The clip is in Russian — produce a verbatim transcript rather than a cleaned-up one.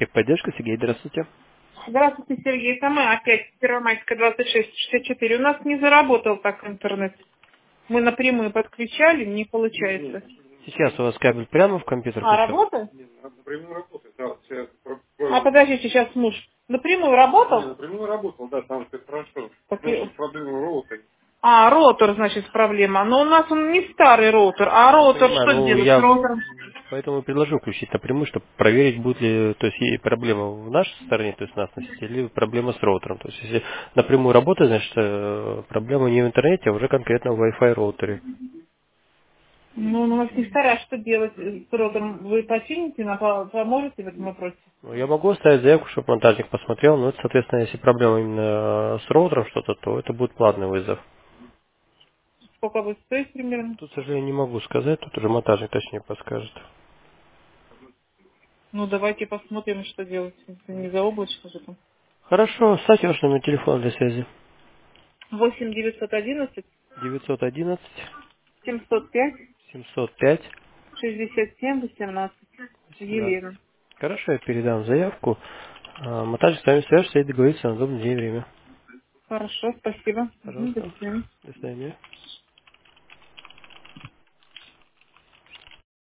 Техподдержка, Сергей, здравствуйте. Здравствуйте, Сергей. Это мы опять Первомайская двадцать шесть шестьдесят четыре. У нас не заработал так интернет. Мы напрямую подключали, не получается. Сейчас у вас кабель прямо в компьютер А, включен? работает? А подождите, сейчас муж. Напрямую работал? Не, напрямую работал, да, там все хорошо. Так и- Просто проблема в роутере. А, роутер, значит, проблема. Но у нас он не старый роутер, а роутер Понимаю, что ну делать с я роутером? поэтому и предложу включить напрямую, чтобы проверить, будет ли, то есть и проблема в нашей стороне, то есть у нас на сети, или проблема с роутером. То есть если напрямую работает, значит э, проблема не в интернете, а уже конкретно в Wi-Fi роутере. Ну, он у нас не старый, а что делать с роутером? Вы почините, нам по- поможете в этом вопросе? Ну, я могу оставить заявку, чтобы монтажник посмотрел, но это, соответственно, если проблема именно с роутером что-то, то это будет платный вызов. Сколько будет стоить примерно? Тут, к сожалению, не могу сказать, тут уже монтажник точнее подскажет. Ну, давайте посмотрим, что делать. Если не заоблачно же там. Хорошо, ставьте ваш номер телефона для связи. восемь девятьсот одиннадцать девятьсот одиннадцать семьсот пять семьсот пять шестьдесят семь восемнадцать. восемнадцать. Елена. Хорошо, я передам заявку. А, Монтажник с вами свяжется и договорится на удобный день и время. Хорошо, спасибо. Мгм, до Пожалуйста. свидания. До свидания.